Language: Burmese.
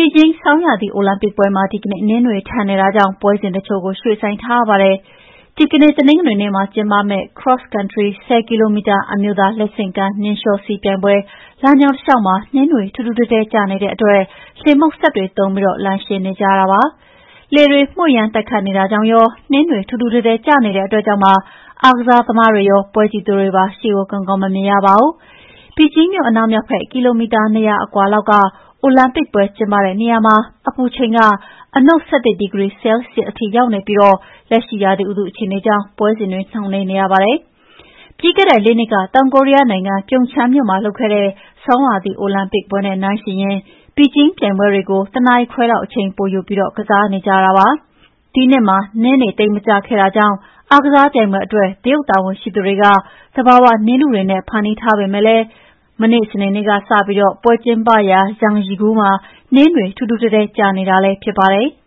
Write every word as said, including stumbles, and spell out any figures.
ကျင်းဆောင်းရာသီအိုလံပစ်ပွဲမှာဒီကနေ့နှင်းတွေထန်နေတာကြောင့်ပွဲစဉ်တချို့ကိုရွှေ့ဆိုင်းထားရပါတယ်။ဒီကနေ့တနင်္ဂနွေနေ့မှာကျင်းပမယ့် Cross Country ဆယ်ကီလိုမီတာအမျိုးသားလက်ဆင့်ကမ်းနှင်းလျှောစီးပြိုင်ပွဲလမ်းကြောင်းတလျှောက်မှာနှင်းတွေထူးထူးတဲတဲကျနေတဲ့အတွက်လှေမှုတ်စက်တွေသုံးပြီးလမ်းရှင်းနေကြရတာပါ။လေတွေမွှေ့ရမ်းတိုက်ခတ်နေတာကြောင့်ရောနှင်းတွေထူးထူးတဲတဲကျနေတဲ့အတွက်ကြောင့်ပါအားကစားသမားတွေရောပွဲကြည့်သူတွေပါရှေ့ကိုကောင်းကောင်းမမြင်ရပါဘူး။ဘီဂျင်းမြို့အနောက်မြောက်ဘက်ကီလိုမီတာ၂ရာအကွာလောက်ကအိုလံပစ်ပွဲကျင်းပတဲ့နေရာမှာအပူချိန်ကအနုတ်၁၁ဒီဂရီဆဲလ်ဆီးယပ်အထိရောက်နေပြီးလက်ရှိရာသီဥတုအခြေအနေကြောင့်ပွဲစဉ်တွေနှောင့်နှေးနေရပါတယ်။ပြီးခဲ့တဲ့လေးနှစ်ကတောင်ကိုရီးယားနိုင်ငံပြုံချမ်းမြို့မှာလုပ်ခဲ့တဲ့ဆောင်းရာသီအိုလံပစ်ပွဲနဲ့နှိုင်းယှဉ်ရင်ဘီဂျင်းပြိုင်ပွဲတွေကိုတနာရီခွဲလောက်အချိန်ပိုယူပြီးကစားနေကြတာပါ။ဒီနှစ်မှာနှင်းတွေသိပ်မကျခဲ့တာကြောင့်အားကစားပြိုင်ပွဲအတွက်တရုတ်တာဝန်ရှိသူတွေကသဘာဝနှင်းထုတွေနဲ့ဖန်တီးထားပေမဲ့လည်းမနေ့စနေနေ့ကစပြီးပွဲကျင်းပရာ Yeonggi-gu မှာနှင်းတွေထူးထူးတဲတဲကျနေတာလည်းဖြစ်ပါတယ်။